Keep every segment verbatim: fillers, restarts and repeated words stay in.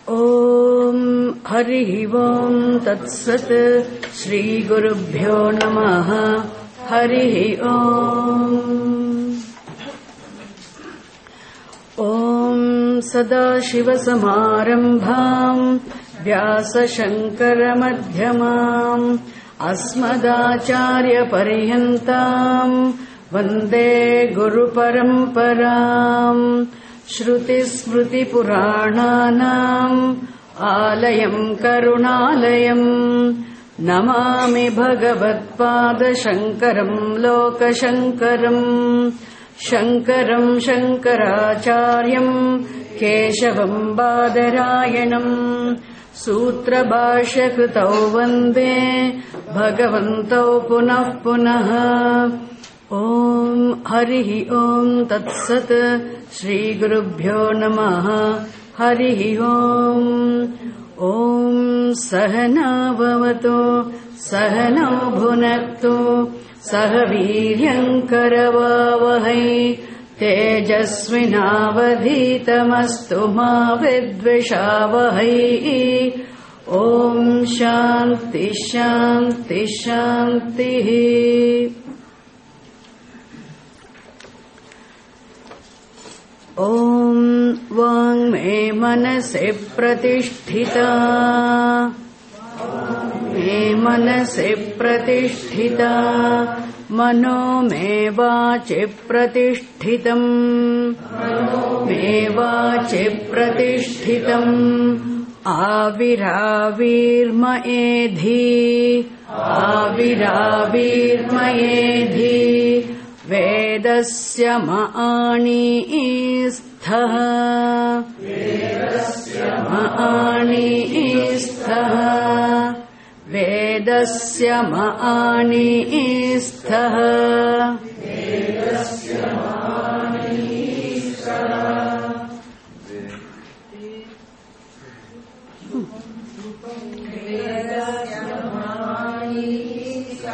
Om Hari Om Tat Sat Shri Gurubhyo Namaha Hari Om Om Sadashiva Samarambham Vyasa Shankara Madhyamam Asmadacharya Pariyantam Vande Guru Paramparam Shruti Smriti Purananam Alayam Karunalayam Namami Bhagavatpada Shankaram Loka Shankaram Shankaram Shankaracharyam Keshavam Badarayanam Sutra Bhashya Kritau Vande Bhagavantau Punah Punaha Om Hari Om Tat Sat Shri Gurubhyo Namaha Hari Om Om Sahana Bhavatu Sahana Bhunaktu Sahaviryam Karavavahai Tejasvinavadhitamastu ma vidvishavahai Om Shanti Shanti Shanti. Om Vang me manase pratisthita me manase pratisthita Mano me vache pratishthitam me vache pratishthitam Aviravirma edhi Aviravirma edhi Vedasya ma'ani istha Vedasya ma'ani istha Vedasya ma'ani istha Vedasya ma'ani istha Vedasya ma'ani istha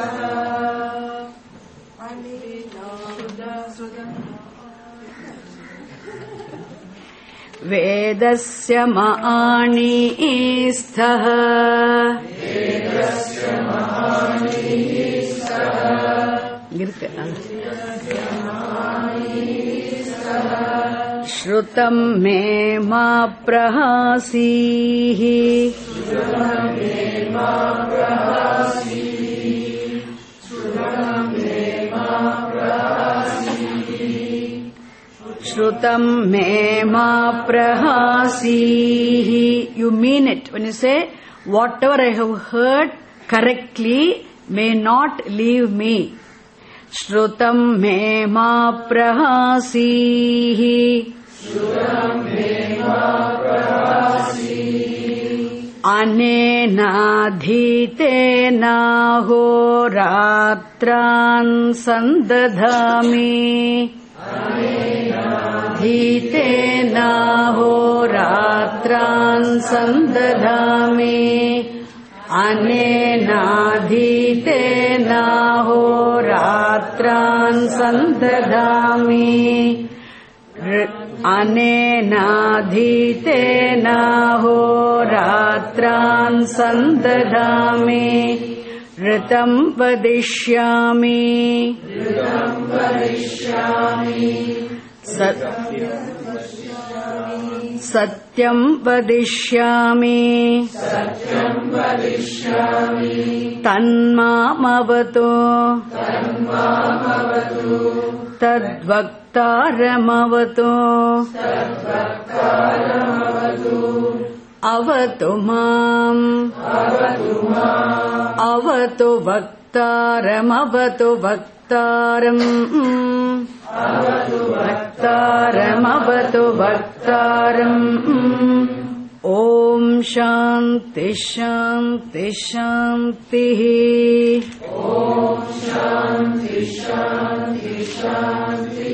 Vedasya ma'ani istha Vedasya ma'ani istha Shrutam me ma prahasihi Shrutam me ma prahasihi Shrutam me ma prahasihi Shrutam me ma prahasihi. You mean it. When you say, whatever I have heard correctly may not leave me. Shrutam me ma prahasihi. Shrutam me ma prahasihi. Anena dhitena horatran sandadhami. Dhitena horatran sandadhami Anena dhitena horatran sandadhami Anena dhitena horatran sandadhami Ritam vadishyami Ritam vadishyami Sat Satyam vadishyami Satyam vadishyami Tanmamavatu Tanmamavatu Tadvaktaramavatu Tadvaktaramavatu Avatu mam Avatu mam Avatu vaktaram Avatu vaktaram Avatu vaktaram Avatu vaktaram Om Shanti Shanti Shanti Om Shanti Shanti Shanti.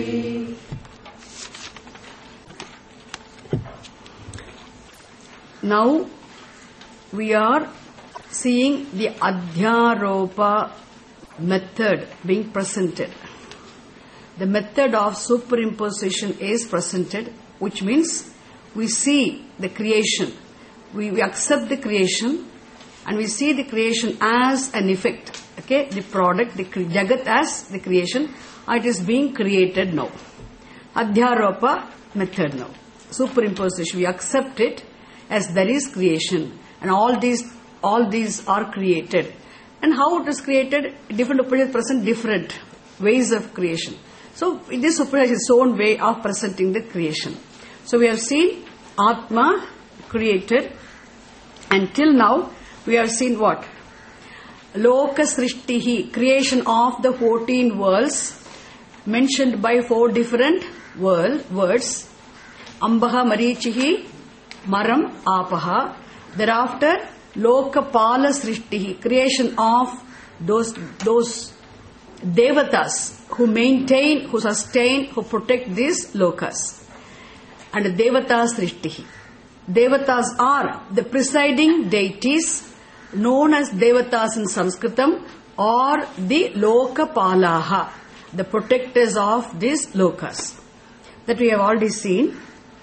Now we are seeing the Adhyaropa method being presented. The method of superimposition is presented, which means we see the creation. We, we accept the creation and we see the creation as an effect. Okay, the product, the Jagat as the creation. It is being created now. Adhyaropa method now. Superimposition. We accept it as there is creation. And all these, all these are created. And how it is created, different Upanishads present different ways of creation. So this Upanishad has its own way of presenting the creation. So we have seen Atma created, and till now we have seen what? Loka Srishtihi, creation of the fourteen worlds, mentioned by four different world, words. Ambaha Marichihi, Maram Apaha. Thereafter, Lokapala Srishtihi, creation of those, those Devatas who maintain, who sustain, who protect these lokas. And Devatas Srishtihi. Devatas are the presiding deities known as Devatas in Sanskritam, or the Lokapalaha, the protectors of these lokas. That we have already seen.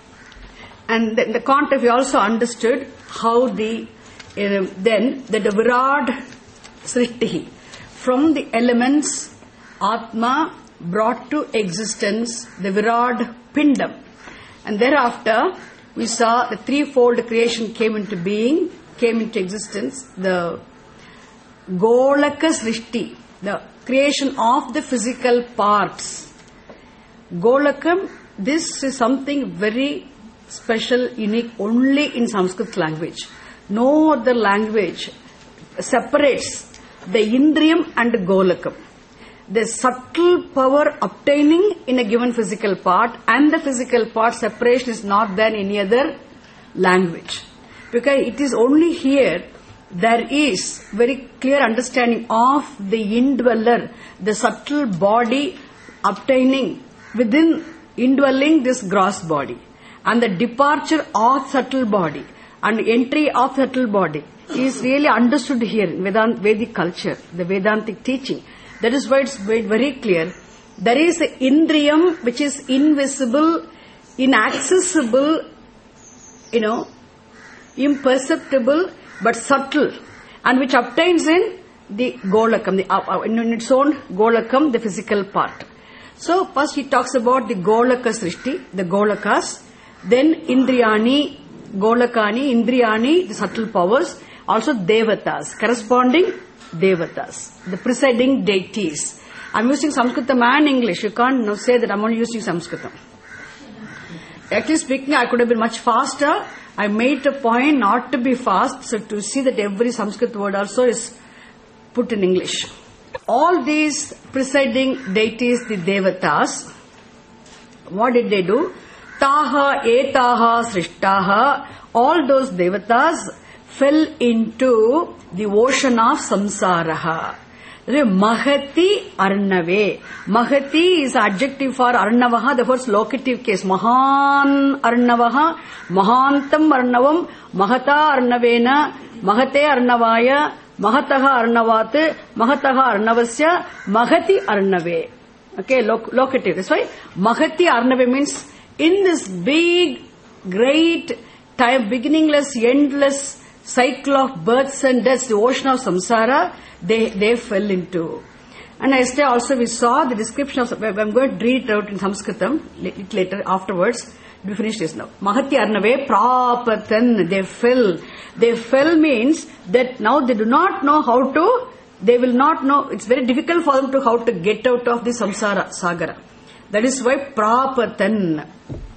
And in the context we also understood how the uh, then that the Virad Srishtihi, from the elements Atma brought to existence the Virad Pindam, and thereafter we saw the threefold creation came into being, came into existence. The Golaka Srishti, the creation of the physical parts. Golakam, this is something very special, unique, only in Sanskrit language. No other language separates the Indriyam and Golakam. The subtle power obtaining in a given physical part and the physical part separation is not there in any other language. Because it is only here there is very clear understanding of the indweller, the subtle body obtaining within, indwelling this gross body, and the departure of subtle body and entry of subtle body is really understood here in Vedant, Vedic culture, the Vedantic teaching. That is why it's made very clear. There is the Indriyam which is invisible, inaccessible, you know, imperceptible but subtle, and which obtains in the Golakam, the, uh, in its own Golakam, the physical part. So first he talks about the Golaka Srishti, the Golakas, then Indriyani, Golakani, Indriyani, the subtle powers, also Devatas, corresponding Devatas, the presiding deities. I'm using Sanskritam and English. You can't now say that I'm only using Sanskritam. Actually speaking, I could have been much faster. I made a point not to be fast, so to see that every Sanskrit word also is put in English. All these presiding deities, the Devatas, what did they do? Taha etaha srishtaha, all those Devatas fell into the ocean of samsaraha. Mahati Arnave. Mahati is adjective for Arnavaha, the first locative case. Mahan Arnavaha, Mahantam Arnavam, Mahata Arnavena, Mahate Arnavaya, Mahataha Arnavat, Mahataha Arnavasya, Mahati Arnave. Okay, loc- locative. That's why Mahati Arnave means in this big, great, time, beginningless, endless cycle of births and deaths, the ocean of samsara, they, they fell into. And yesterday also we saw the description of, I'm going to read it out in Sanskritam later, afterwards. We finish this now. Mahati Arnave prapatan, they fell. They fell means that now they do not know how to, they will not know, it's very difficult for them to how to get out of the samsara sagara. That is why prapatan,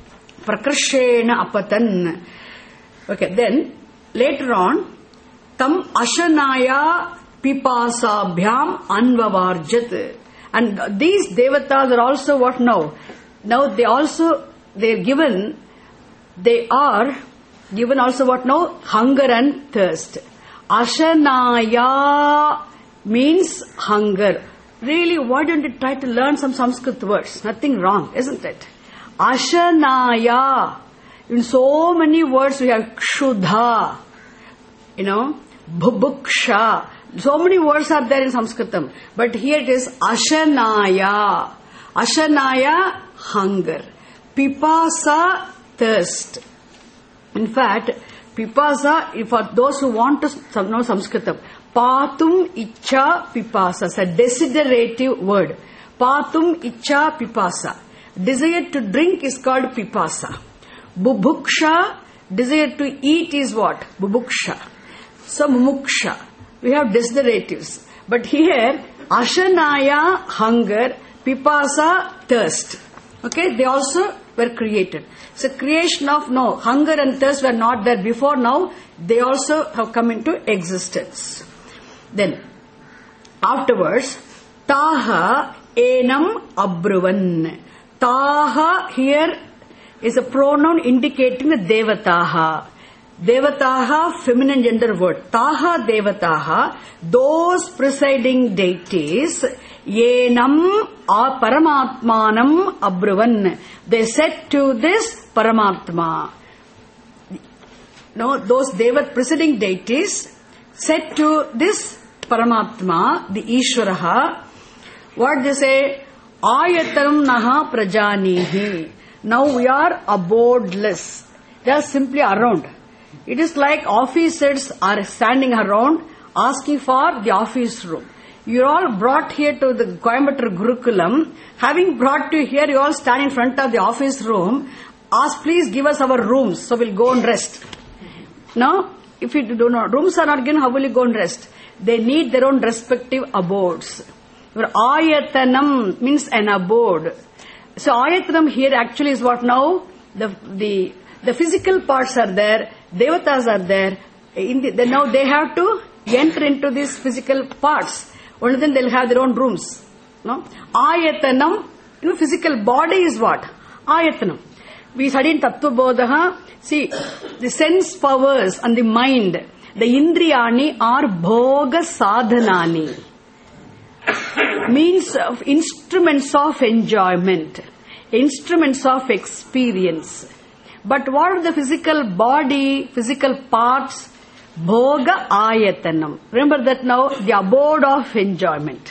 prakarshena apatan. Okay, then later on, tam ashanaya pipasabhyam anvavarjat. And these devatas are also what now? Now they also, they are given, they are given also what now? Hunger and thirst. Ashanaya means hunger. Really, why don't you try to learn some Sanskrit words? Nothing wrong, isn't it? Ashanaya. In so many words we have kshuddha, you know, bhubuksha. So many words are there in Sanskritam. But here it is ashanaya. Ashanaya, hunger. Pipasa, thirst. In fact, pipasa, for those who want to know Sanskritam, patum icha pipasa is a desiderative word. Patum icha pipasa. Desire to drink is called pipasa. Bubhuksha, desire to eat is what? Bubhuksha. So mumuksha. We have desideratives. But here, ashanaya, hunger, pipasa, thirst. Okay, they also were created. So creation of, no, hunger and thirst were not there before, now they also have come into existence. Then, afterwards, taha enam abruvan. Taha here is a pronoun indicating the devataha. Devataha, feminine gender word. Taha devataha, those presiding deities, yenam or paramatmanam abruvan. They said to this Paramatma. No, those devat presiding deities said to this Paramatma, the Ishwaraha, what they say? Ayatanam naha prajanihi. Now we are abodeless. They are simply around. It is like officers are standing around asking for the office room. You are all brought here to the Coimbatore Gurukulam. Having brought you here, you all stand in front of the office room. Ask, please give us our rooms, so we'll go and rest. Now, if you do not, rooms are not given, how will you go and rest? They need their own respective abodes. Your ayatanam means an abode. So ayatanam here actually is what now? The the the physical parts are there, devatas are there. In the, then now they have to enter into these physical parts. Only then they'll have their own rooms. No? Ayatanam, you know, physical body is what? Ayatanam. We study in Tattva Bodha. See, the sense powers and the mind, the indriyani are bhoga sadhanani. Means of instruments of enjoyment, instruments of experience. But what are the physical body, physical parts? Bhoga ayatanam. Remember that now, the abode of enjoyment.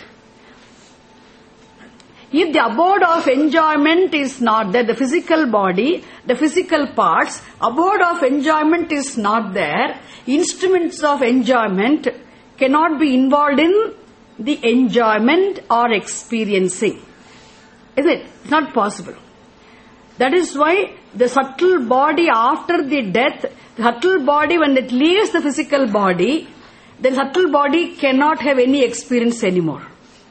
If the abode of enjoyment is not there, the physical body, the physical parts, abode of enjoyment is not there, instruments of enjoyment cannot be involved in the enjoyment or experiencing. Isn't it? It's not possible. That is why the subtle body after the death, the subtle body when it leaves the physical body, the subtle body cannot have any experience anymore.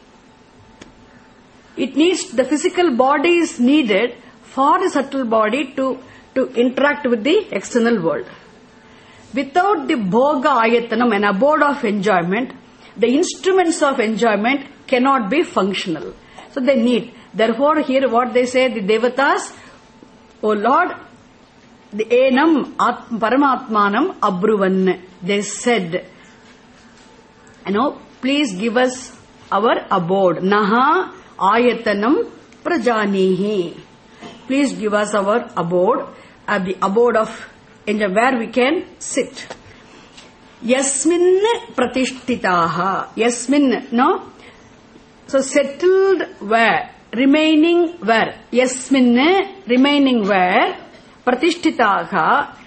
It needs, the physical body is needed for the subtle body to, to interact with the external world. Without the bhoga ayatanam, an abode of enjoyment, the instruments of enjoyment cannot be functional. So they need. Therefore, here what they say, the devatas, O Lord, the enam paramatmanam abruvan. They said, you know, please give us our abode. Naha ayatanam prajanihi. Please give us our abode, uh, the abode of where we can sit. Yasmin pratishtitaha. Yasmin, no? So settled where? Remaining where? Yasmin, remaining where? Pratishtitaha.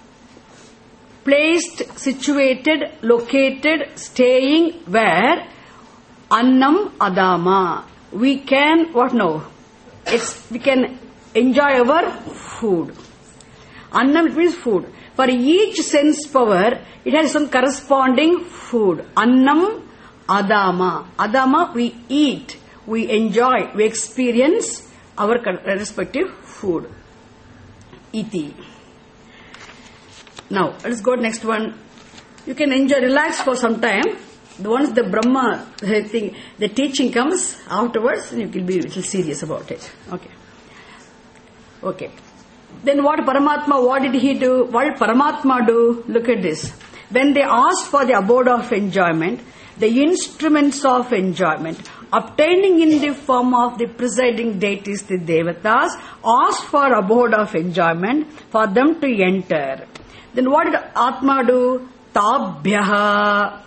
Placed, situated, located, staying where? Annam adama. We can, what now? It's, we can enjoy our food. Annam means food. For each sense power, it has some corresponding food. Annam, adama. Adama, we eat, we enjoy, we experience our respective food. Iti. Now, let's go to next one. You can enjoy, relax for some time. Once the Brahma thing, the teaching comes afterwards, you will be a little serious about it. Okay. Okay. Then what Paramatma, what did he do? What did Paramatma do? Look at this. When they asked for the abode of enjoyment, the instruments of enjoyment, obtaining in the form of the presiding deities, the devatas, asked for abode of enjoyment for them to enter. Then what did Atma do? Tabhyaha.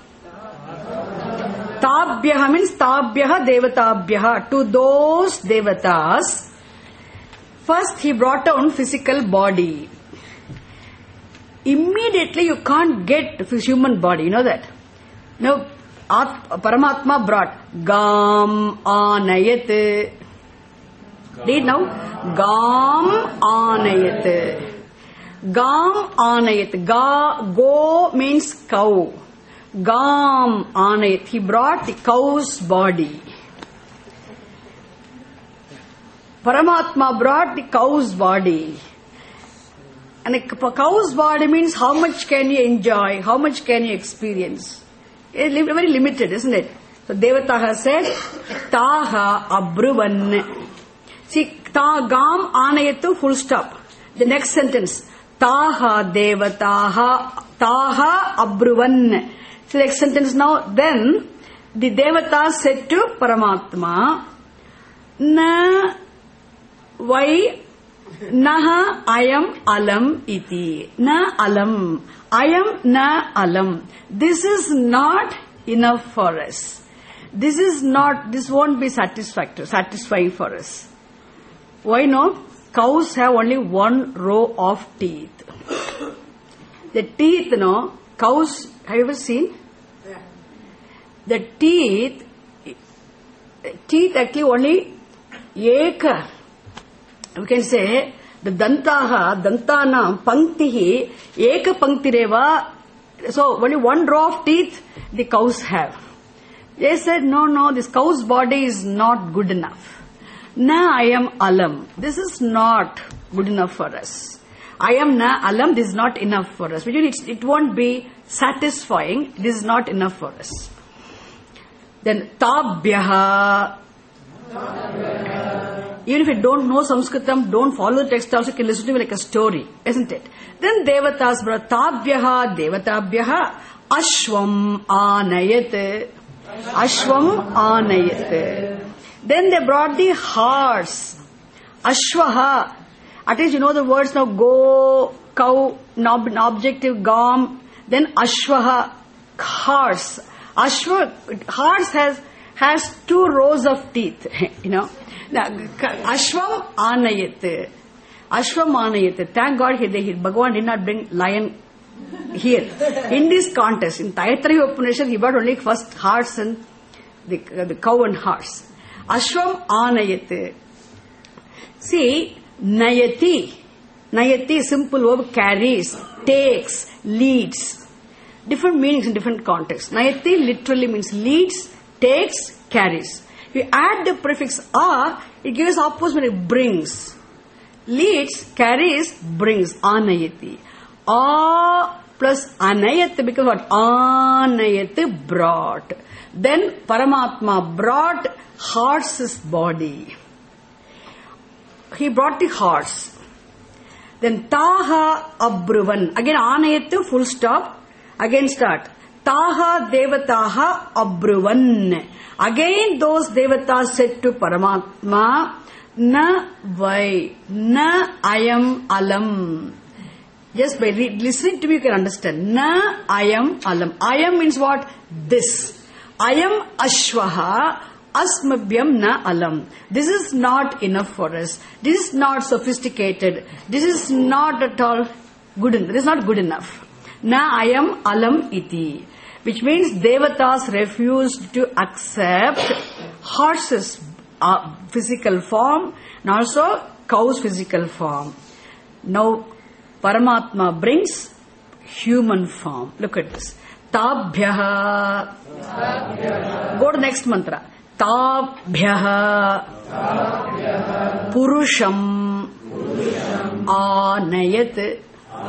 Tabhyaha means Tabhyaha devatabhyaha. To those devatas, first he brought down physical body. immediately you can't get this human body. You know that? No, Paramatma brought Gam Anayat. Read now. Gam Anayat. Gam Anayat. Ga, go means cow. Gam Anayat. He brought the cow's body. Paramatma brought the cow's body. And a cow's body means how much can you enjoy, how much can you experience. It's very limited, isn't it? So Devataha said, Taha Abruvan. See, Ta Gam Anayatu, full stop. The next sentence, Taha Devataha, Taha Abruvan. So the next sentence now, then the Devata said to Paramatma, Na, why? Naha ayam alam iti. Na alam. Ayam na alam. This is not enough for us. This is not, this won't be satisfactory, satisfying for us. Why not? Cows have only one row of teeth. The teeth, you know, cows, have you ever seen? Yeah. The teeth, teeth actually only eka. We can say the dantaha, dantana, panktihi, eka panktireva. So only one row of teeth the cows have. They said, no, no, this cow's body is not good enough. Na ayam alam. This is not good enough for us. Ayam na alam, this is not enough for us. It, it won't be satisfying. This is not enough for us. Then tabhyaha. Even if you don't know Sanskritam, don't follow the text also, you can listen to it like a story, isn't it? Then Devatas brought Tabhyaha, Devatabhyaha, Ashvam Anayat. Ashvam Anayat. Then they brought the horse. Ashvaha. At least you know the words now, go, cow, nob, objective, gam. Then Ashvaha, horse. Ashva, horse has, has two rows of teeth, you know. Ashvam Anayat. Ashvam Anayat. Thank God he, he, Bhagavan did not bring lion here. In this contest, in Taittiriya Upanishad, he brought only first horse and the, the cow and horse. Ashvam Anayat. See, Nayati. Nayati, simple verb, carries, takes, leads. Different meanings in different contexts. Nayati literally means leads, takes, carries. You add the prefix a, it gives opposite meaning, brings. Leads, carries, brings. Anayati. A plus anayat becomes what? Anayat, brought. Then Paramatma brought horse's body. He brought the horse. Then Taha Abruvan. Again Anayat, full stop. Again start. Taha Devataha Abruvan. Again those Devatas said to Paramatma, Na vai, Na ayam alam. Just by re- listening to me you can understand. Na ayam alam. Ayam means what? This. Ayam ashvaha asmabhyam na alam. This is not enough for us. This is not sophisticated. This is not at all good enough. This is not good enough. Na ayam alam iti. Which means Devatas refused to accept horse's uh, physical form and also cow's physical form. Now Paramatma brings human form. Look at this. Tabhyaha. Tabhyaha. Go to the next mantra. Tabhyaha. Tabhyaha. Purusham. Purusham. Anayat.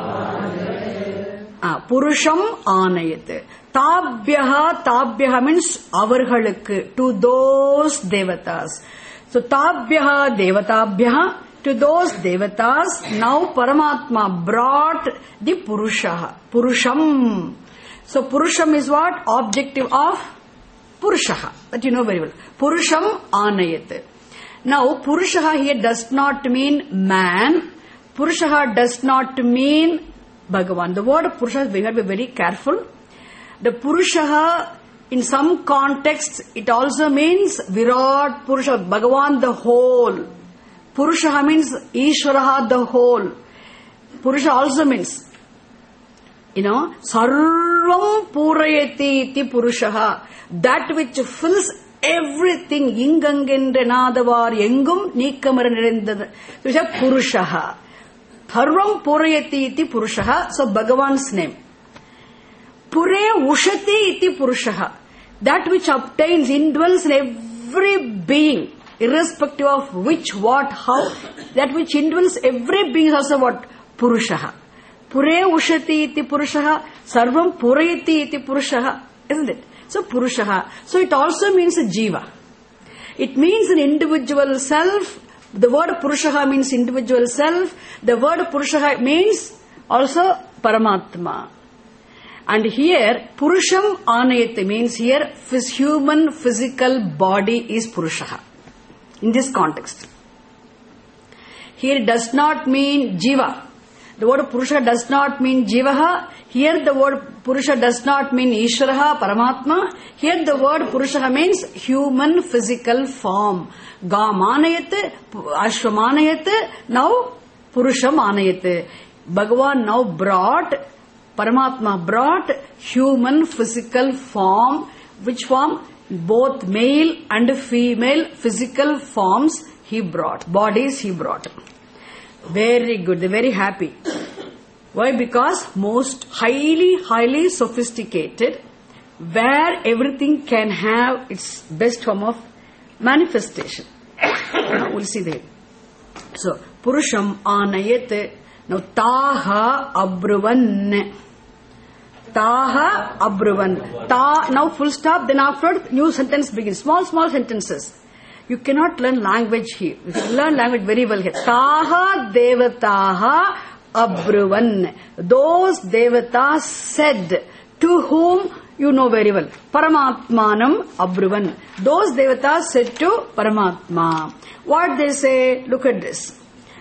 Anayat. Ah, Purusham Anayat. Tabhyaha. Tabhyaha means avarhalukku, to those devatas. So Tabhyaha Devatabhyaha, to those devatas. Now Paramatma brought the Purusha. Purusham. So Purusham is what? Objective of Purushaha. That you know very well. Purusham Anayat. Now Purushaha here does not mean man. Purushaha does not mean Bhagavan. The word Purusha, we have to be very careful. The Purushaha, in some contexts, it also means Virat Purusha, Bhagavan the whole. Purushaha means Ishvaraha the whole. Purusha also means You know, sarvam purayati iti purushaha. That which fills everything. Ingangendrenadavar engum neekamara nirendada. Which is purushaha. Sarvam purayati iti purushaha. So Bhagavan's name. Pure ushati iti purushaha. That which obtains, indwells in every being, irrespective of which, what, how. That which indwells every being is also what? Purushaha. Pure ushati iti purushaha. Sarvam purayati iti purushaha. Isn't it? So purushaha. So it also means a jiva. It means an individual self. The word purushaha means individual self. The word purushaha means also Paramatma. And here, Purusham Anayate means here, human physical body is Purushaha. In this context. Here it does not mean Jiva. The word Purusha does not mean Jivaha. Here the word Purusha does not mean Ishvaraha, Paramatma. Here the word Purushaha means human physical form. Gamanayate, Ashvamanayate, now Purusham Anayate. Bhagavan now brought, Paramatma brought human physical form. Which form? Both male and female physical forms he brought. Bodies he brought. Very good. They're very happy. Why? Because most highly, highly sophisticated, where everything can have its best form of manifestation. We'll see that. So, Purusham Anayate. Now, Taha Abruvan. Taha Abruvan. Ta, now full stop, then after new sentence begins. Small, small sentences. You cannot learn language here. You can learn language very well here. Taha Devataha Abruvan. Those Devatas said, to whom you know very well. Paramatmanam Abruvan. Those Devatas said to Paramatma. What they say? Look at this.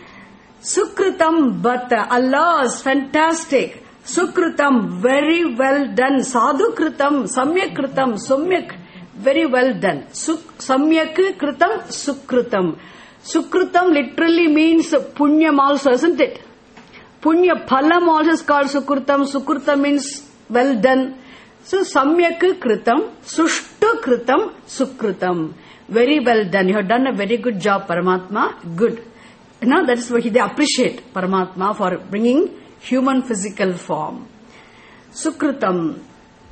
Sukritam Bata. Allah's fantastic. Sukritam, very well done. Sadhukritam, Samyak Kritam, Samyak, very well done. Suk, Samyak Kritam, Sukritam. Sukritam literally means Punyam also, isn't it? Punya Phalam also is called Sukritam. Sukritam means well done. So Samyak Kritam, Sushtu Kritam, Sukritam. Very well done. You have done a very good job, Paramatma. Good. Now that is why they appreciate Paramatma for bringing human physical form. Sukritam.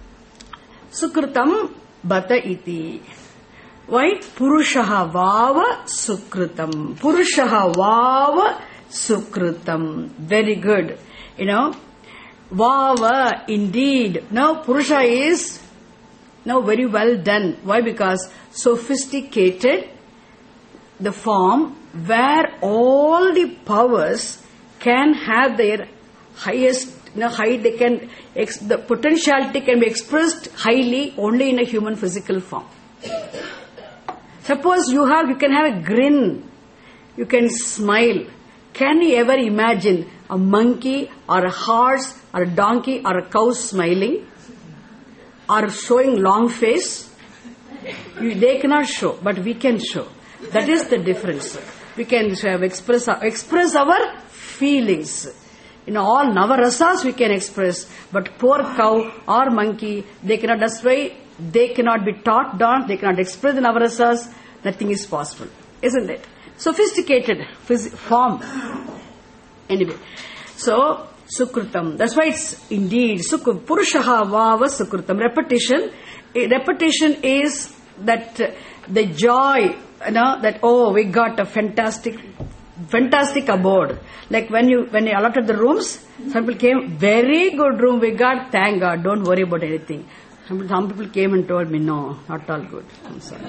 Sukritam Bata iti. Why? Purushaha Vava Sukritam. Purushaha Vava Sukritam. Very good. You know, Vava, indeed. Now Purusha is now very well done. Why? Because sophisticated, the form where all the powers can have their highest, you know, high, they can, ex, the potentiality can be expressed highly only in a human physical form. Suppose you have, you can have a grin, you can smile. Can you ever imagine a monkey or a horse or a donkey or a cow smiling or showing long face? You, they cannot show, but we can show. That is the difference. We can have express, express our feelings. You know, all navarasas we can express, but poor cow or monkey, they cannot, that's why they cannot be taught down, they cannot express the navarasas, nothing is possible. Isn't it? Sophisticated phys- form. Anyway, so, Sukritam, that's why it's indeed, Suk- Purushaha Vava Sukritam. Repetition, repetition is that uh, the joy, you know, that, oh, we got a fantastic fantastic abode. Like when you when you allotted the rooms, some people came, very good room we got, thank God, don't worry about anything. Some, some people came and told me, no, not all good. I'm sorry.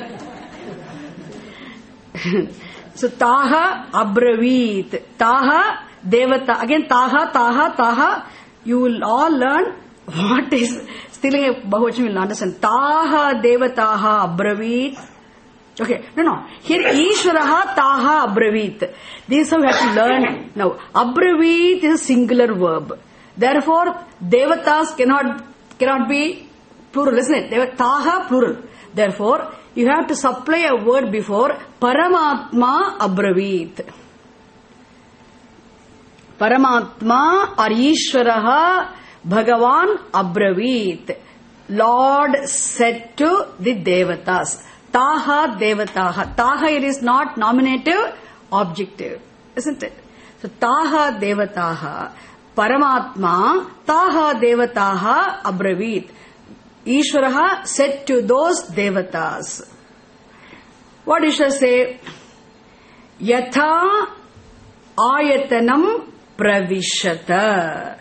So Taha Abravit. Taha Devata. Again Taha, Taha, Taha. You will all learn what is, still in Bahuvachan will understand. Taha Devataha Abravit. Okay, no, no. Here, Ishvaraha Taha Abravit. This is how we have to learn. Now, Abravit is a singular verb. Therefore, Devatas cannot cannot be plural, isn't it? Deva, Taha plural. Therefore, you have to supply a word before Paramatma Abravit. Paramatma or Ishvaraha Bhagavan abravit. Lord said to the devatas. Taha devataha. Taha it is not nominative, objective. Isn't it? So taha devataha. Paramatma taha devataha abravit. Ishvaraha said to those devatas. What did Ishvara say? Yatha ayatanam pravishata.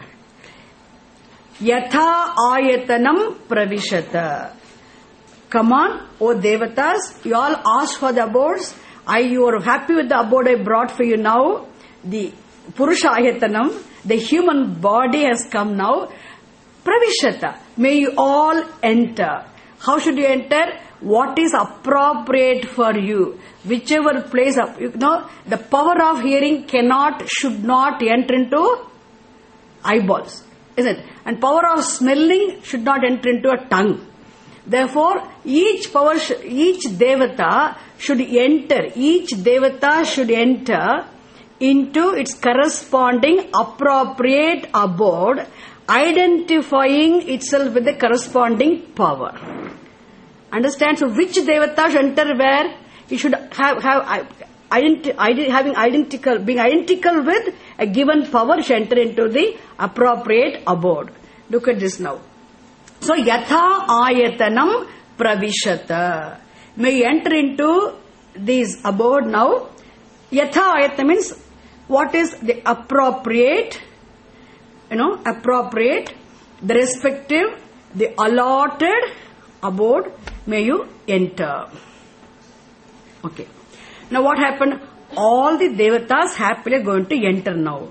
Yatha ayatanam pravishata. Come on, O devatas, you all asked for the abodes. I, you are happy with the abode I brought for you now. The Purusha ayatanam, the human body has come now. Pravishata. May you all enter. How should you enter? What is appropriate for you? Whichever place, up, you know, the power of hearing cannot, should not enter into eyeballs. Isn't it? And power of smelling should not enter into a tongue. Therefore, each power, each devata should enter, each devata should enter into its corresponding appropriate abode, identifying itself with the corresponding power. Understand? So, which devata should enter where? It should have, have identi- identi- having identical, being identical with a given power, should enter into the appropriate abode. Look at this now. So, yatha ayatanam pravishata. May you enter into this abode now. Yatha ayatana means what is the appropriate, you know, appropriate, the respective, the allotted abode, may you enter. Okay. Now what happened? All the devatas happily are going to enter now.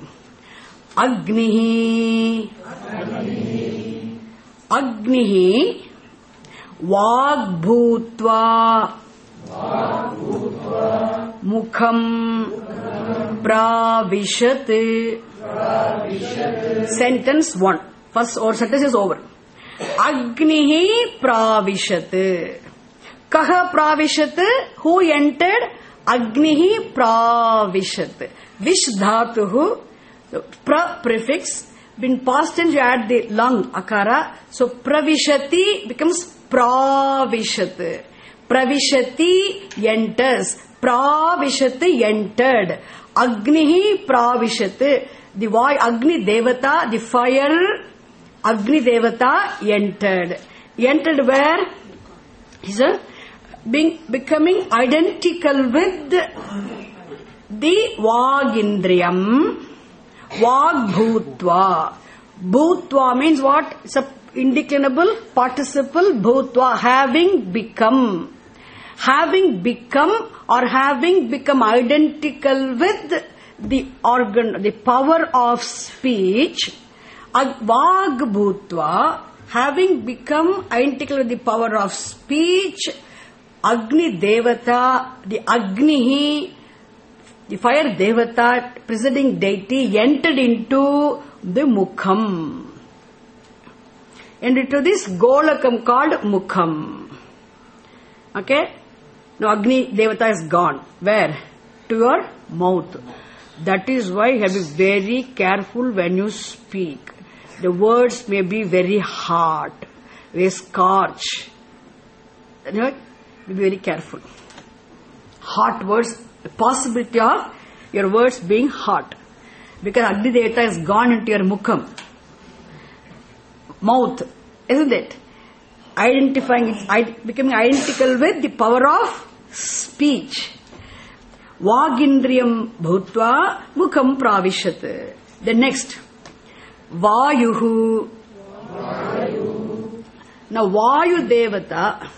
Agnihi. Agnihi. Vagbhutva. Mukham. Pravishat. Sentence one. First or sentence is over. Agnihi pravishat. Kaha pravishat? Who entered? Agnihi pravishat. Vish dhatuhu. Pra prefix. In past tense you add the lung akara. So pravishati becomes pravishat. Pravishati enters. Pravishati entered. Agnihi pravishat. The voice Agni Devata, the fire Agni Devata entered. Entered where? Is a being becoming identical with the Vagindriyam. Vagbhutva. Bhutva means what? It's a indeclinable participle. Bhutva, having become. Having become or having become identical with the organ, the power of speech. Vagbhutva, having become identical with the power of speech. Agni Devata, the Agnihi, the fire Devata, presiding deity, entered into the Mukham. Entered into this Golakam called Mukham. Okay? Now Agni Devata is gone. Where? To your mouth. That is why you have to be very careful when you speak. The words may be very hard, very scorch. You know, be very careful. Hot words, the possibility of your words being hot. Because Agni Devata has gone into your mukham. Mouth, isn't it? Identifying, it's becoming identical with the power of speech. Vagindriyam bhutva mukham pravishat. The next. Vayuhu. Vayu. Now Vayu Devata.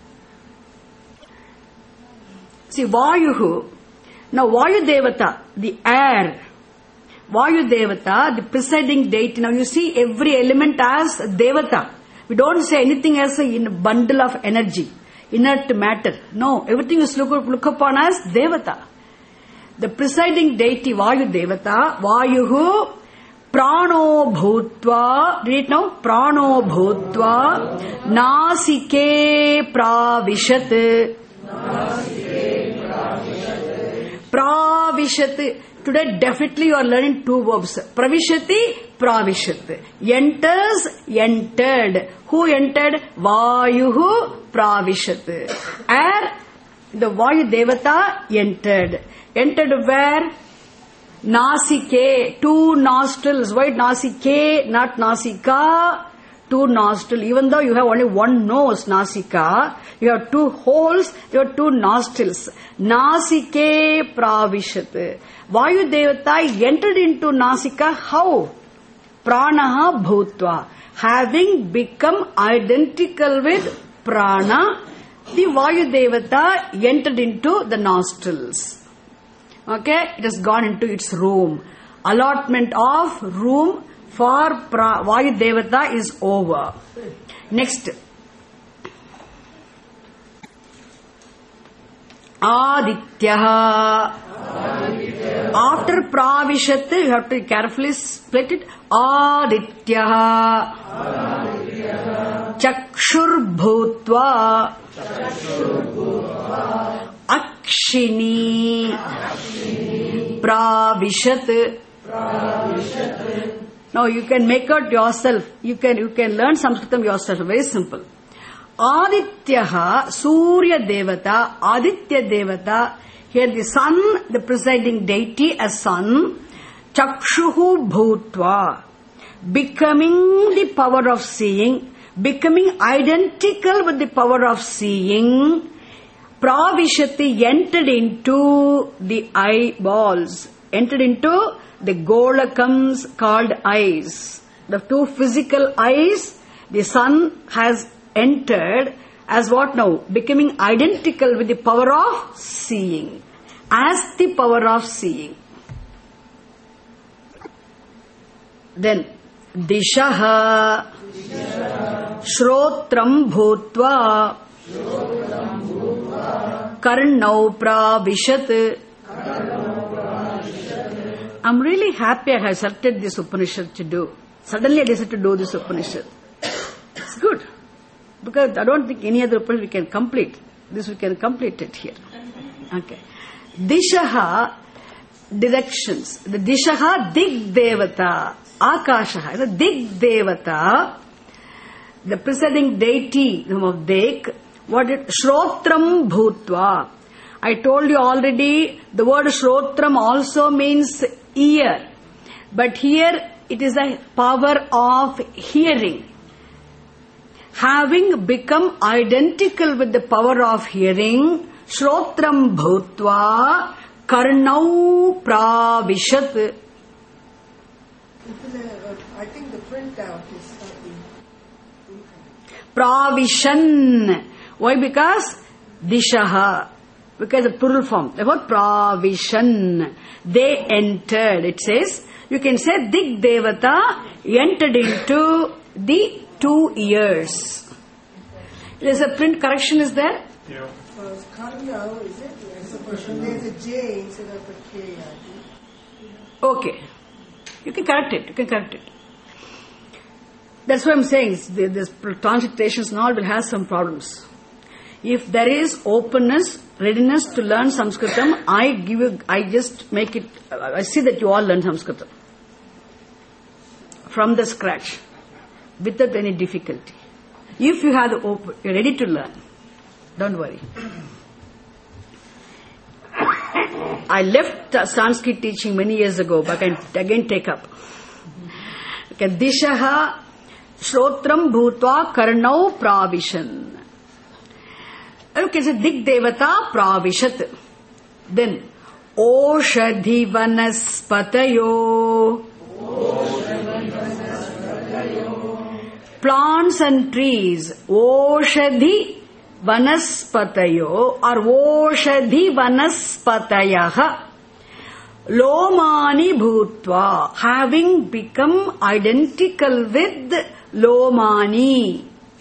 See Vayuhu. Now Vayu Devata, the air. Vayu Devata, the presiding deity. Now you see every element as Devata. We don't say anything as a bundle of energy, inert matter. No, everything is look, look upon as Devata. The presiding deity Vayu Devata, Vayuhu, Prano Bhutva, read it now, Prano Bhutva, Nasike Pravishat. Pravishat. Today definitely you are learning two verbs. Pravishati, pravishat. Enters, entered. Who entered? Vayuhu pravishat. Air, the Vayu Devata entered. Entered where? Nasike, two nostrils. Why Nasike, not Nasika? Two nostrils. Even though you have only one nose, Nasika, you have two holes, you have two nostrils. Nasike pravishat. Vayu Devata entered into Nasika. How? Pranaha bhutva. Having become identical with prana, the Vayu Devata entered into the nostrils. Okay, it has gone into its room. Allotment of room for pra- Vayu Devata is over. Next. Adityaha. After pravishat, you have to carefully split it. Adityaha. Chakshur bhutva. Akshini. Pravishat. Now you can make out yourself. You can you can learn Sanskritam yourself. Very simple. Adityaha, Surya Devata, Aditya Devata. Here the sun, the presiding deity as sun. Chakshuhu bhutva. Becoming the power of seeing. Becoming identical with the power of seeing. Pravishati entered into the eyeballs. Entered into the golakams called eyes. The two physical eyes, the sun has entered as what now? Becoming identical with the power of seeing. As the power of seeing. Then, Dishaha Shrotram Bhutva Karnau Pravishat. I'm really happy I have selected this Upanishad to do. Suddenly I decided to do this Upanishad. It's good. Because I don't think any other Upanishad we can complete. This we can complete it here. Okay. Dishaha, directions. The Dishaha, Dig Devata. Akashaha is a Dig Devata. The presiding deity of Dig. What it? Shrotram Bhutva. I told you already, the word Shrotram also means ear. But here it is a power of hearing. Having become identical with the power of hearing, Shrotram Bhutva Karnau Pravishat. I think the printout is slightly Pravishan. Why? Because Dishaha. Because the plural form. Therefore, Pravishan. They entered. It says, you can say Dig Devata entered into the two ears. There's a print correction, is there? Yeah. Uh, Karnau, is it? Yes. There's a J instead of a K. Okay. You can correct it. You can correct it. That's what I'm saying. This transliterations and all will have some problems. If there is openness, readiness to learn Sanskritam, I give you, I just make it, I see that you all learn Sanskritam. From the scratch. Without any difficulty. If you have the open, you're ready to learn. Don't worry. I left Sanskrit teaching many years ago, but I can again take up. Okay, Dishaha Shrotram Bhutva Karnau Pravishan. Okay, so Dig Devata Pravishat. Then Oshadhi Vanaspatayo. Plants and trees. Oshadhi Vanaspatayo or Oshadhi Vanaspatayaha. Lomani Bhutva. Having become identical with Lomani.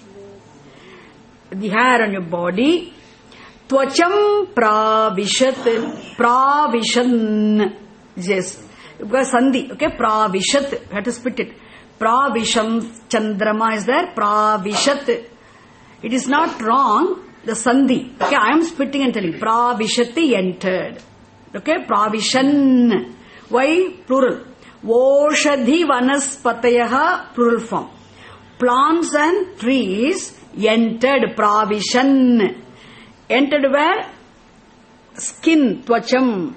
The hair on your body. Tvacham Pravishat. Pravishan. Yes. Because Sandhi. Okay, Pravishat. You have to split it. Pravisham Chandrama is there. Pravishat. It is not wrong. The Sandhi. Okay, I am splitting and telling. Pravishati entered. Okay, Pravishan. Why? Plural. Oshadhi vanaspatayaha, plural form. Plants and trees entered, pravishan. Entered where? Skin, tvacham.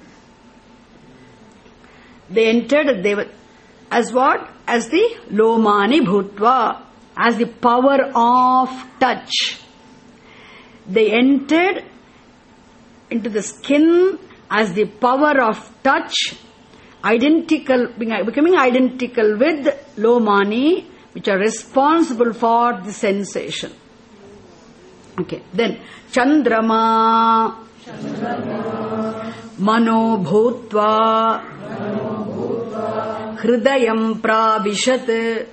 They entered they were, as what? As the lomani bhutva, as the power of touch. They entered into the skin as the power of touch, identical, becoming identical with lomani, which are responsible for the sensation. Okay, then Chandrama, Chandrama. Mano bhutva, Hridayam pravishat.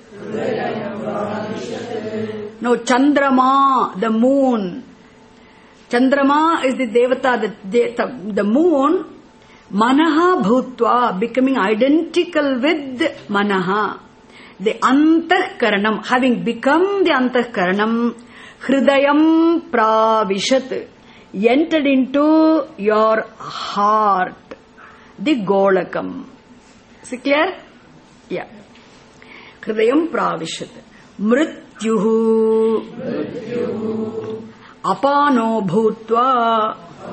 No, Chandrama, the moon. Chandrama is the devata, the, the, the moon. Manaha bhutva, becoming identical with Manaha. The Antahkaranam, having become the Antahkaranam, Hridayam pravishat, entered into your heart. The Golakam. Is it clear? Yeah. Hridayam pravishat. Mrityuhu. Mrityuhu. Apano bhutva.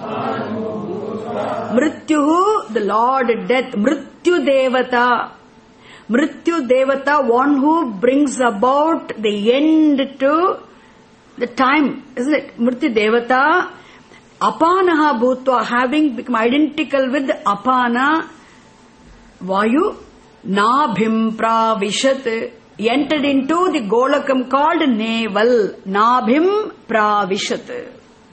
Mrityuhu, the Lord death. Mrityu devata. Mrityu devata, one who brings about the end to the time. Isn't it? Mrityu devata. Apanaha bhutva, having become identical with Apana. Vayu. Nabhim pravishat, entered into the Golakam called navel. Nabhim pravishat.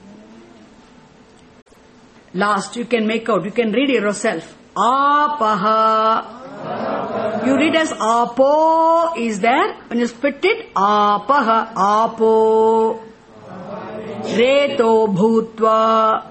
Last, you can make out, you can read it yourself. Apaha. Apaha. You read as apo is there. When you split it, apaha. Apo. Reto bhutva.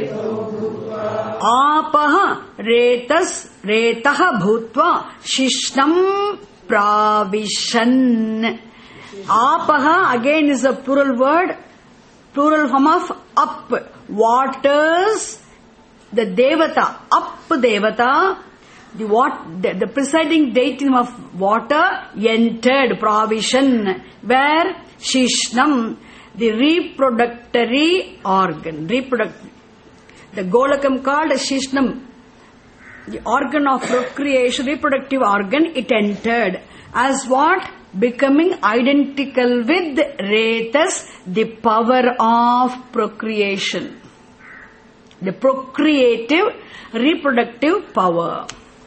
Apaha. Retas. Retaha bhutva. Shishnam pravishan. Apaha again is a plural word. Plural form of up. Waters. The devata, up devata, the what the, the presiding deity of water entered, pravishan, where Shishnam, the reproductory organ, reproduct, the Golakam called Shishnam, the organ of procreation, reproductive organ, it entered as what? Becoming identical with Retas, the power of procreation. The procreative, reproductive power.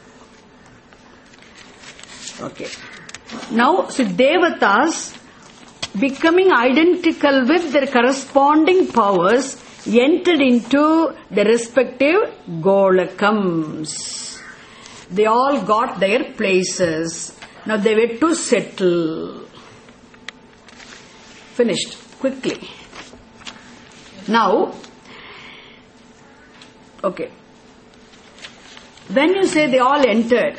Okay. Now, so Devatas becoming identical with their corresponding powers entered into the respective Golakams. They all got their places. Now they were to settle. Finished. Quickly. Now, okay. When you say they all entered,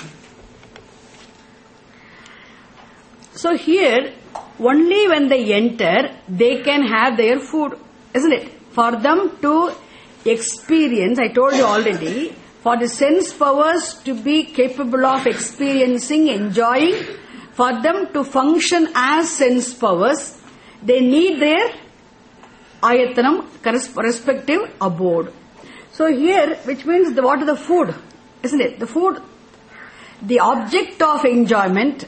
so here, only when they enter, they can have their food, isn't it? For them to experience, I told you already, for the sense powers to be capable of experiencing, enjoying, for them to function as sense powers, they need their ayatanam, respective abode. So here, which means the, what is the food? Isn't it? The food, the object of enjoyment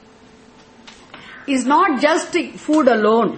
is not just food alone.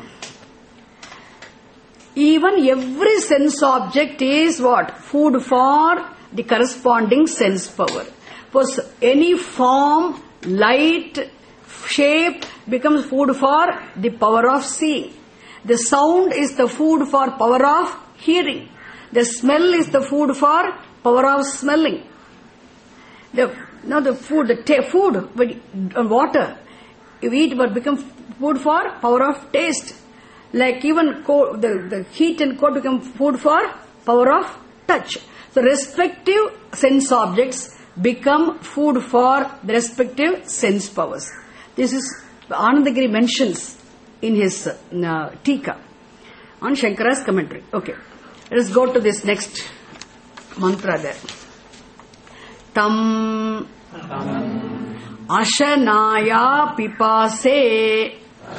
Even every sense object is what? Food for the corresponding sense power. For any form, light, shape becomes food for the power of seeing. The sound is the food for power of hearing. The smell is the food for power of smelling. The no the food, the ta- food, but water, you eat but become food for power of taste. Like even cold, the, the heat and cold become food for power of touch. So respective sense objects become food for the respective sense powers. This is Anandagiri mentions in his uh, Tika on Shankara's commentary. Okay. Let us go to this next mantra there. Tam, Tam. Ashanaya pipase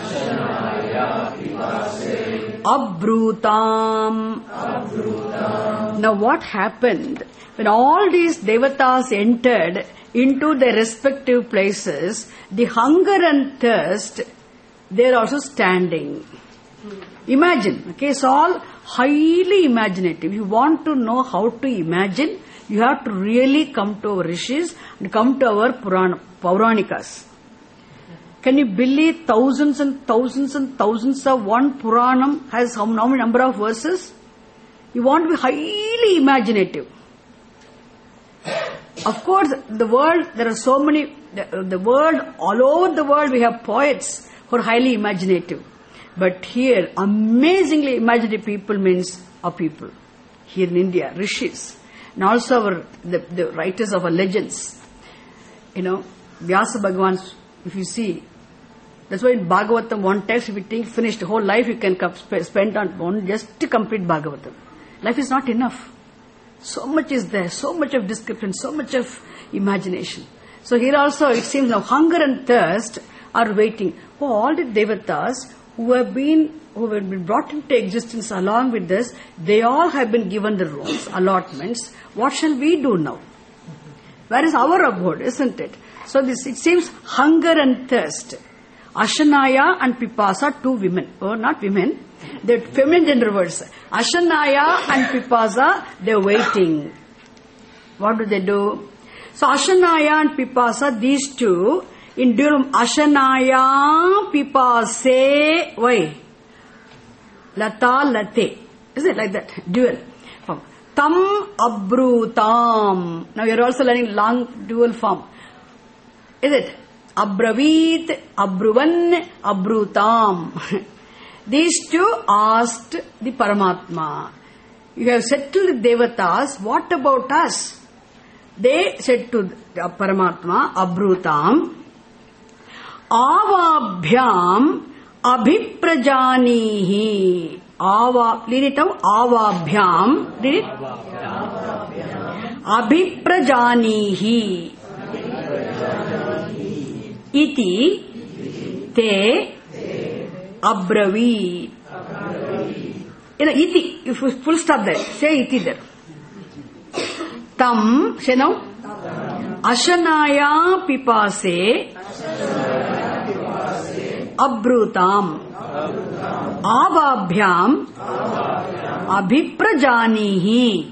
Abrutam. Now what happened? When all these devatas entered into their respective places, the hunger and thirst, they are also standing. Imagine, okay, it's all highly imaginative. You want to know how to imagine, you have to really come to our rishis and come to our Purana, Pauranikas. Can you believe thousands and thousands and thousands of one Puranam has how many number of verses? You want to be highly imaginative. Of course, the world, there are so many, the, the world, all over the world we have poets who are highly imaginative. But here, amazingly imaginative people means our people. Here in India, rishis. And also our, the, the writers of our legends. You know, Vyasa Bhagavan, if you see, that's why in Bhagavatam, one text, if you think finished the whole life, you can spend on one just to complete Bhagavatam. Life is not enough. So much is there, so much of description, so much of imagination. So here also it seems now hunger and thirst are waiting for all the devatas who have been who have been brought into existence along with this. They all have been given the rooms, allotments. What shall we do now? Where is our abode, isn't it? So this it seems hunger and thirst. Ashanaya and Pipasa, two women. Oh, not women. They're feminine gender words. Ashanaya and Pipasa, they're waiting. What do they do? So Ashanaya and Pipasa, these two, in dual, Ashanaya Pipase, why? Lata Late. Is it like that? Dual. Tam Abrutam. Now you're also learning long dual form. Is it? Abravit, Abruvan, Abrutam. These two asked the Paramatma, you have settled the Devatas, what about us? They said to the Paramatma, Abrutam, Avabhyam Abhiprajanihi. Ava, read it out, Avabhyam, read it? Abhiprajanihi. Iti te abravi. You know, iti, if you full stop there, say iti there. Tam, say now. Ashanaya pipase abrutam avabhyam abhiprajanihi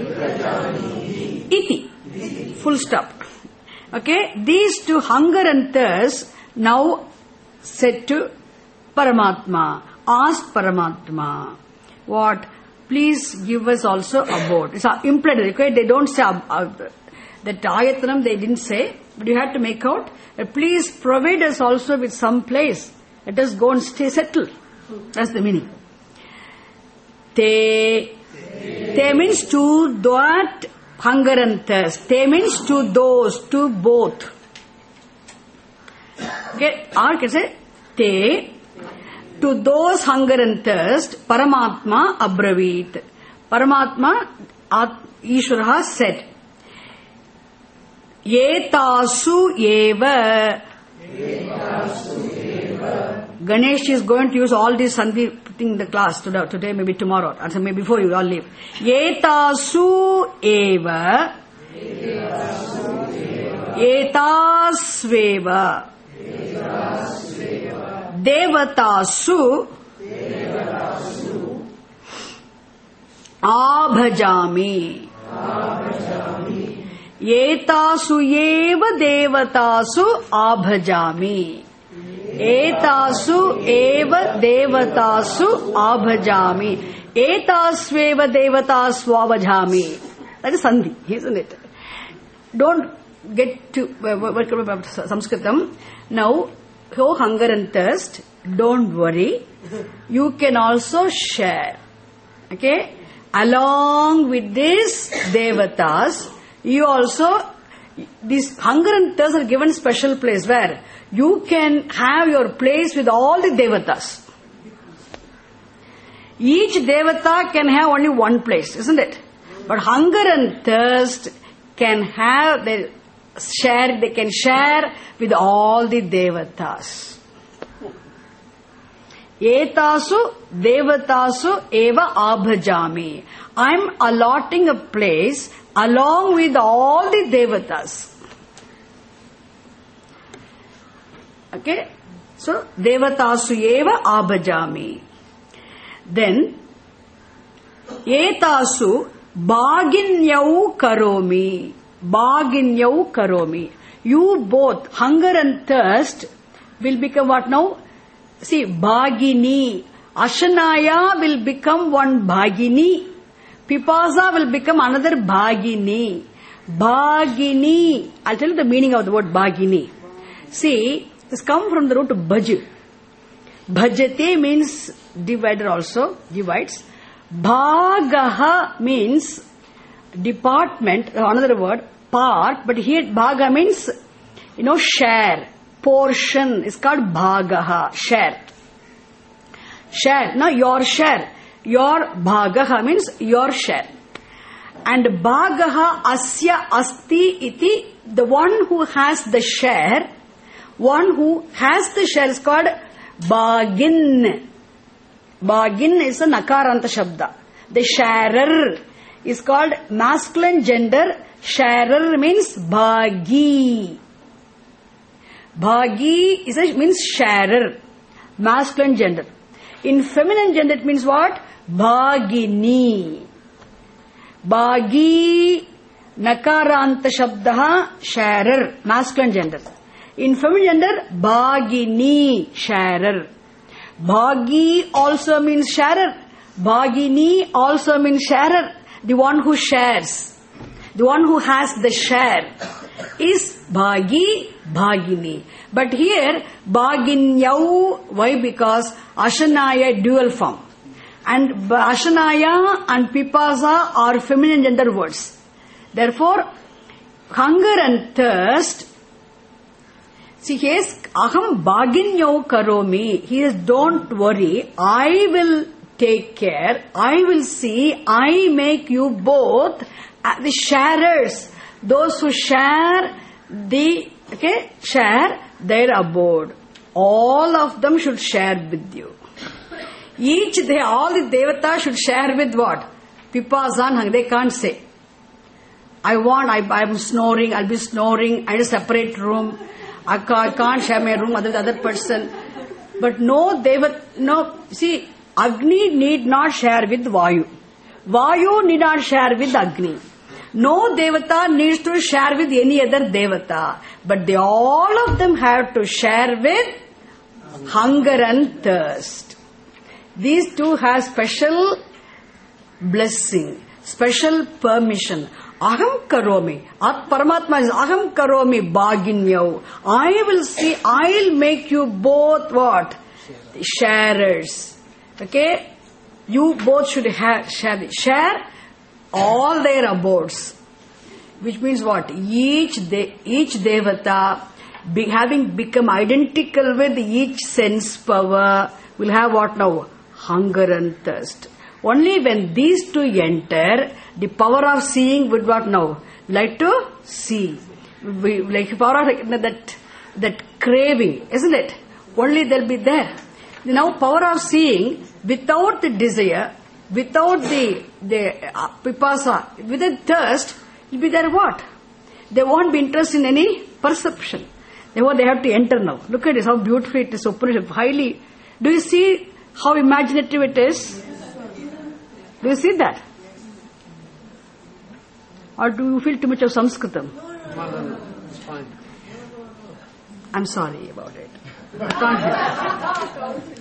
iti. Full stop. Okay, these two, hunger and thirst, now said to Paramatma, ask Paramatma, what? Please give us also abode. It's implied, okay? They don't say uh, uh, that ayatanam, they didn't say, but you have to make out, uh, please provide us also with some place. Let us go and stay settled. That's the meaning. Te, te means to that hunger and thirst. Te means to those, to both. Okay, or can say te, to those hunger and thirst, Paramatma abravit. Paramatma, Ishvara said, Yetasu eva. Ganesh is going to use all this Sandhi in the class today, today maybe tomorrow, or maybe before you all leave. Yetasu eva. Yetasveva. Devatasu abhajami. Yetasu eva devatasu abhajami. Etasu eva devatasu abhajami. Etasveva devatasu abhajami. That is Sandhi, isn't it? Don't get to uh, Sanskritam. Now, oh hunger and thirst, don't worry. You can also share. Okay? Along with these devatas, you also, this hunger and thirst are given special place where you can have your place with all the devatas. Each devata can have only one place, isn't it? But hunger and thirst can have their share, they can share with all the devatas. Etasu devatasu eva abhajami. I am allotting a place along with all the devatas. Okay? So, devatasu eva abhajami. Then, etasu bhaginyau karomi. Bhaginyau karomi. You both, hunger and thirst, will become what now? See, bhagini. Ashanaya will become one bhagini. Pipasa will become another bhagini. Bhagini. I'll tell you the meaning of the word bhagini. See, this comes from the root bhaj. Bhajate means divider also, divides. Bhagaha means department, another word, part, but here bhaga means, you know, share, portion. It's called bhagaha, share. Share, no, your share. Your bhagaha means your share. And bhagaha asya asti iti, the one who has the share, one who has the share is called bhagin. Bhagin is a nakaranta shabda. The sharer is called masculine gender. Sharer means bhagi. Bhagi is a, means sharer, masculine gender. In feminine gender it means what? Bhagini. Bhagi nakaranta shabda sharer, masculine gender. In feminine gender, bhagini, sharer. Bhagi also means sharer. Bhagini also means sharer. The one who shares. The one who has the share is bhagi, bhagini. But here, bhaginyau, why? Because ashanaya dual form. And ashanaya and pipasa are feminine gender words. Therefore, hunger and thirst. See, he is aham bhaginyau karomi. He is, don't worry, I will take care, I will see, I make you both uh, the sharers, those who share the, okay, share their abode. All of them should share with you. Each, they, all the devatas should share with what? Pipasa and hunger. They can't say, I want, I, I'm snoring, I'll be snoring, I need a separate room. I can't share my room with the other person. But no, they were, no, see, Agni need not share with Vayu. Vayu need not share with Agni. No Devata needs to share with any other Devata. But they all of them have to share with hunger and thirst. These two have special blessing, special permission. Aham karomi. At Paramatma is aham karomi bhaginyau. I will see, I'll make you both what? Sharers. Okay? You both should have, share, share all their abodes. Which means what? Each de, each devata be, having become identical with each sense power will have what now? Hunger and thirst. Only when these two enter, the power of seeing would what now? Like to see. We, like power of that, that craving, isn't it? Only they'll be there. Now power of seeing without the desire, without the, the uh, pipasa, with the thirst, will be there what? They won't be interested in any perception. Therefore they have to enter now. Look at this, how beautiful it is, so highly. Do you see how imaginative it is? Do you see that? Or do you feel too much of Sanskritam? No, no, no. It's fine. I'm sorry about it. I can't help it.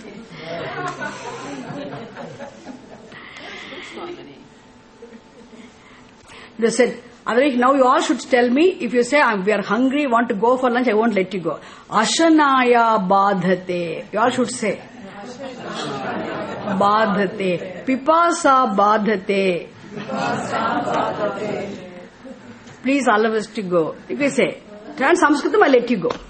They said, otherwise now you all should tell me, if you say we are hungry, want to go for lunch, I won't let you go. Ashanaya badhate. You all should say. Badhate. Pipasa badhate. Please allow us to go. If you say, turn Sanskritam, I'll let you go.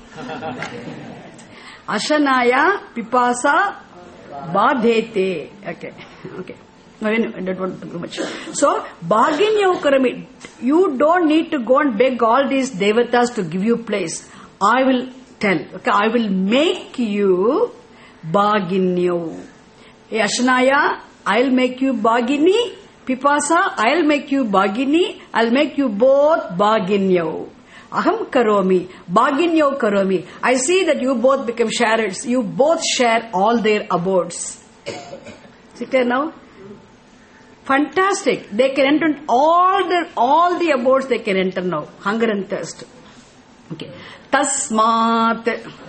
Ashanaya pipasa badhete. Okay. Okay. No, I don't want too much. So, Bhaginyau Karami, you don't need to go and beg all these devatas to give you place. I will tell. Okay, I will make you Bhaginyau. Hey, Ashanaya, I'll make you Bhagini. Pipasa, I'll make you Bhagini. I'll make you both Bhaginyau. Aham karomi, Bhaginyau karomi. I see that you both become sharers. You both share all their abodes. See clear now? Fantastic. They can enter all the all the abodes. They can enter now. Hunger and thirst. Okay. Tasmat.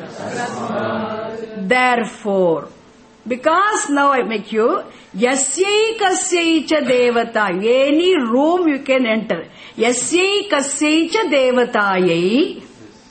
Therefore, because now I make you yasyai kasyai cha devata. Any room you can enter. Yasyai kasyai cha devatayai.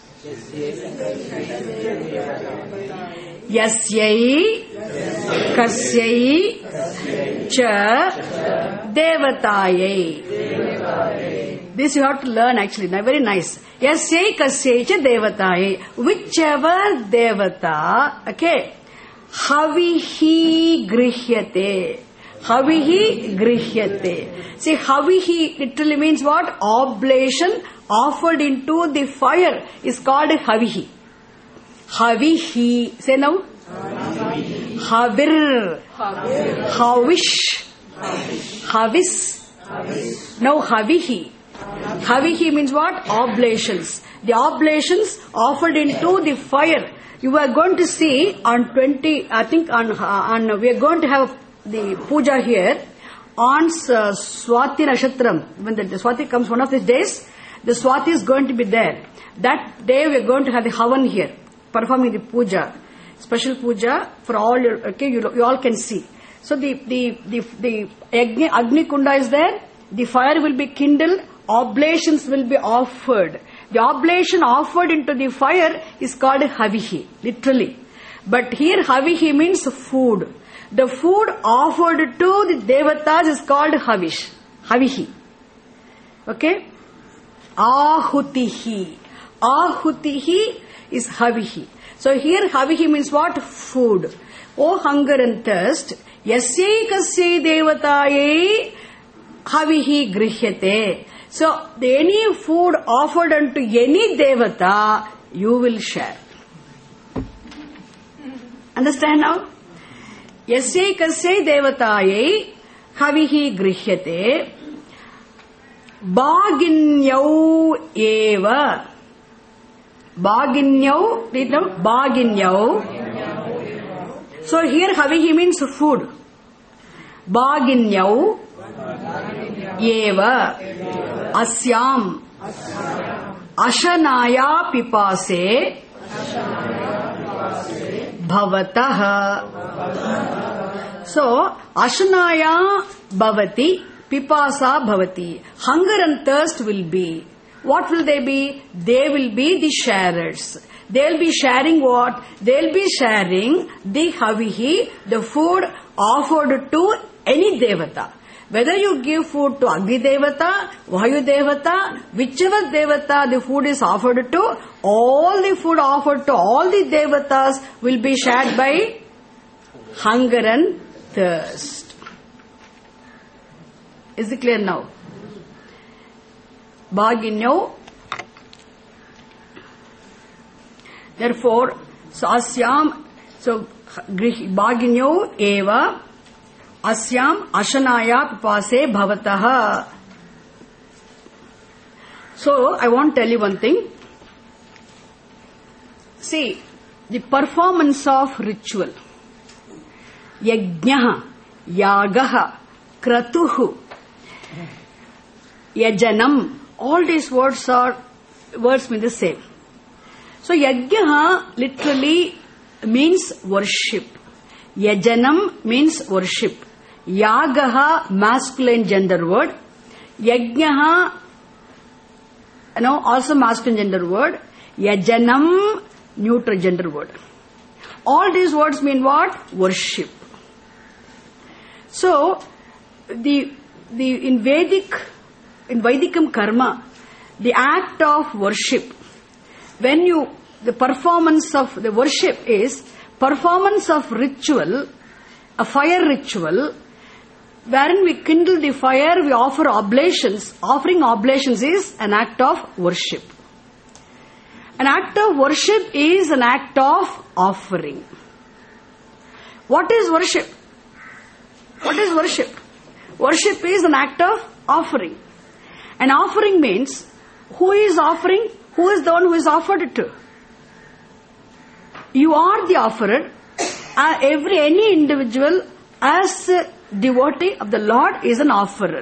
Yasyai kasyai cha devatayai. This you have to learn actually. Very nice. Yasyai kasyai cha devatayai. Whichever devata, okay, havihi grihyate. Havihi grihyate. See, havihi literally means what? Oblation offered into the fire is called havihi. Havihi. Say now. Havir. Havish. Havis. Now havihi. Havihi means what? Oblations. The oblations offered into the fire. You are going to see on twenty, I think on, on we are going to have the puja here on uh, Swati Nashatram. When the, the Swati comes one of these days, the Swati is going to be there. That day we are going to have the Havan here, performing the puja, special puja for all your, okay, you, you all can see. So the, the, the, the Agni, Agni Kunda is there, the fire will be kindled, oblations will be offered. The oblation offered into the fire is called havihi, literally. But here havihi means food. The food offered to the devatas is called havish, havihi. Okay? Ahutihi. Ahutihi is havihi. So here havihi means what? Food. Oh hunger and thirst, yasyai kasyai devatayai havihi grihyate. So, any food offered unto any devata, you will share. Understand now? Yasyai kasyai devatayai havihi grihyate bhaginyau eva. Bhaginyau, read now, bhaginyau. So, here havihi means food. Bhaginyau eva. Asyam Ashanaya pipase Bhavatah. So, Ashanaya bhavati, pipasa bhavati. Hunger and thirst will be. What will they be? They will be the sharers. They will be sharing what? They will be sharing the havihi, the food offered to any devata. Whether you give food to Agni Devata, Vayu Devata, whichever Devata the food is offered to, all the food offered to all the Devatas will be shared by hunger and thirst. Is it clear now? Bhaginyau. Therefore, so Asyam, so Bhaginyau eva. Asyam Ashanaya pipase bhavatah. So, I want to tell you one thing. See, the performance of ritual. Yajnaha, Yagaha, Kratuhu, Yajanam. All these words are, words mean the same. So, Yajnaha literally means worship. Yajanam means worship. Yagaha, masculine gender word. Yajnaha, you know, also masculine gender word. Yajanam, neutral gender word. All these words mean what? Worship. So, the the in Vedic, in Vedicam karma, the act of worship, when you, the performance of the worship is performance of ritual, a fire ritual, wherein we kindle the fire, we offer oblations. Offering oblations is an act of worship. An act of worship is an act of offering. What is worship? What is worship? Worship is an act of offering. An offering means, who is offering? Who is the one who is offered it to? You are the offerer. Uh, every any individual as a devotee of the Lord is an offerer.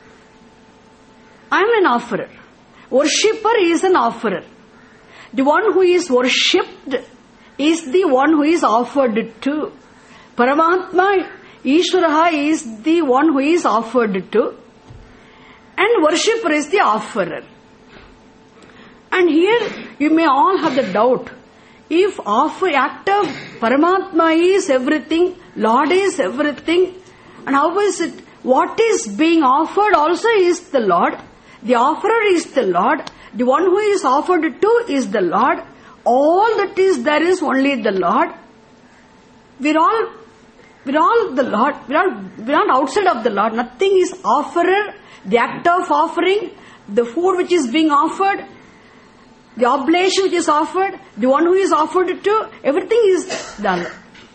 I am an offerer. Worshipper is an offerer. The one who is worshipped is the one who is offered to. Paramatma, Ishvaraha is the one who is offered to. And worshipper is the offerer. And here you may all have the doubt. If offer act of Paramatma is everything, Lord is everything, and how is it? What is being offered also is the Lord. The offerer is the Lord. The one who is offered to is the Lord. All that is there is only the Lord. We're all, we're all the Lord. We're not, we're not outside of the Lord. Nothing is offerer. The act of offering, the food which is being offered, the oblation which is offered, the one who is offered to, everything is done.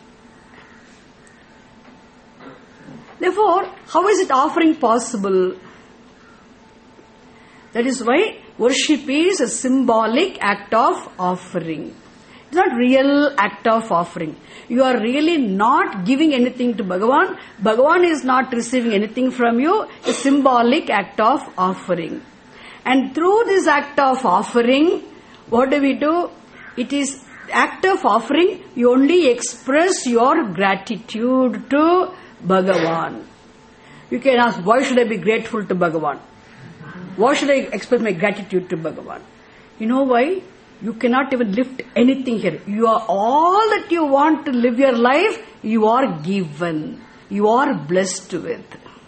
Therefore, how is it offering possible? That is why worship is a symbolic act of offering. It's not real act of offering. You are really not giving anything to Bhagavan. Bhagavan is not receiving anything from you. A symbolic act of offering. And through this act of offering, what do we do? It is act of offering, you only express your gratitude to Bhagavan. You can ask, why should I be grateful to Bhagavan? Why should I express my gratitude to Bhagavan? You know why? You cannot even lift anything here. You are all that you want to live your life, you are given. You are blessed with.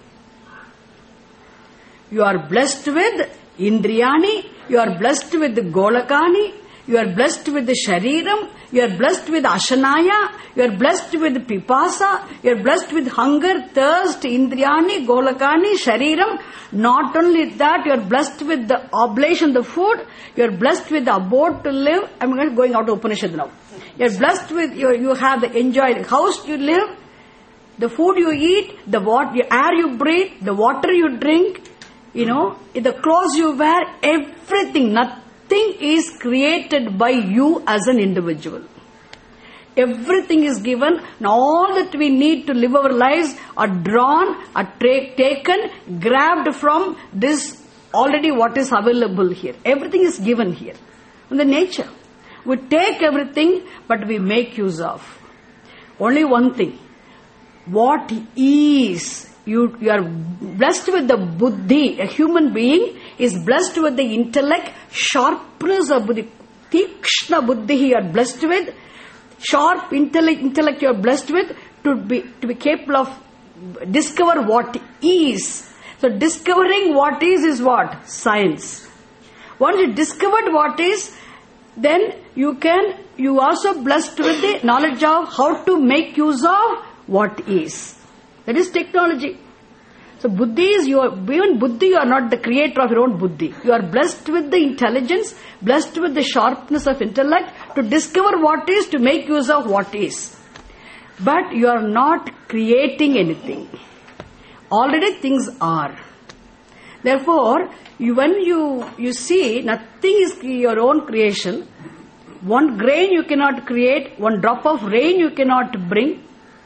You are blessed with Indriyani, you are blessed with the Golakani, you are blessed with the Shariram, you are blessed with Ashanaya, you are blessed with Pipasa, you are blessed with hunger, thirst, Indriyani, Golakani, Shariram. Not only that, you are blessed with the oblation, the food, you are blessed with the abode to live. I am going out of Upanishad now. You are blessed with, you, you have the enjoyed house you live, the food you eat, the water, the air you breathe, the water you drink, you know, the clothes you wear, everything, nothing is created by you as an individual. Everything is given, and all that we need to live our lives are drawn, are tra- taken, grabbed from this already what is available here. Everything is given here. In the nature, we take everything, but we make use of. Only one thing. What is, you, you are blessed with the buddhi. A human being is blessed with the intellect, sharpness of buddhi. Tikshna buddhi you are blessed with. Sharp intellect, intellect you are blessed with to be, to be capable of discover what is. So discovering what is is what? Science. Once you discovered what is, then you can, you also blessed with the knowledge of how to make use of what is. That is technology. So buddhi is your, even buddhi you are not the creator of your own buddhi. You are blessed with the intelligence, blessed with the sharpness of intellect to discover what is, to make use of what is. But you are not creating anything. Already things are. Therefore, you, when you, you see nothing is your own creation, one grain you cannot create, one drop of rain you cannot bring,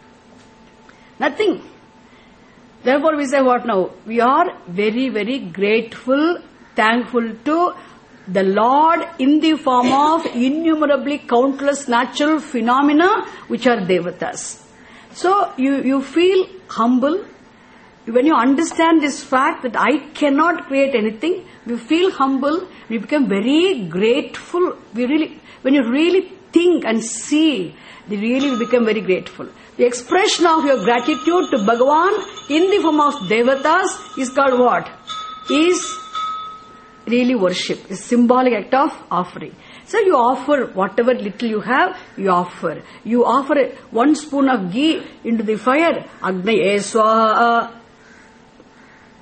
nothing. Therefore we say what now? We are very, very grateful, thankful to the Lord in the form of innumerably countless natural phenomena which are devatas. So you, you feel humble. When you understand this fact that I cannot create anything, you feel humble, you become very grateful. We really, when you really think and see, you really become very grateful. The expression of your gratitude to Bhagavan in the form of devatas is called what? Is really worship. Is symbolic act of offering. So you offer whatever little you have, you offer. You offer one spoon of ghee into the fire, Agnaye Swaha.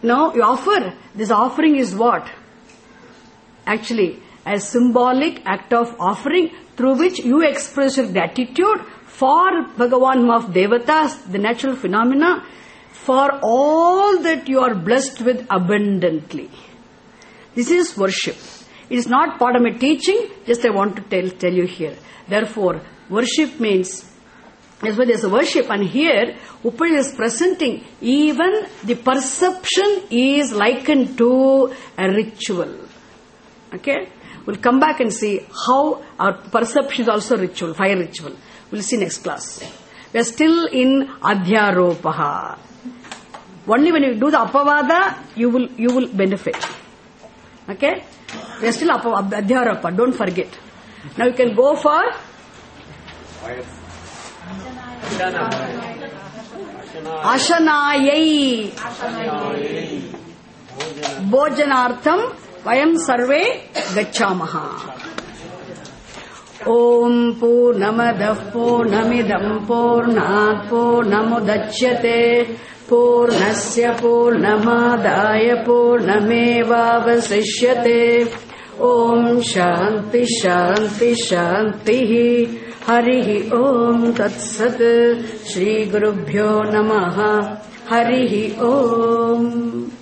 No, you offer. This offering is what? Actually, a symbolic act of offering through which you express your gratitude for Bhagavan of Devatas, the natural phenomena, for all that you are blessed with abundantly. This is worship. It is not part of my teaching, just I want to tell, tell you here. Therefore, worship means, that's why there's a worship, and here Upanishad is presenting even the perception is likened to a ritual. Okay? We'll come back and see how our perception is also ritual, fire ritual. We'll see next class. We are still in Adhyaropaha. Only when you do the Apavada, you will you will benefit. Okay? We are still Adhyaropa, don't forget. Now you can go for Ashanayai Bhojanartham Vayam Sarve Gacchamaha. Om Purnamadah Purnamidam Purnat Purnamudachyate Purnasya Purnamadaya Purnamevavasishyate. Om Shanti Shanti Shanti. Harihi Om Tat Sat. Shri Gurubhyo Namaha. Harihi Om.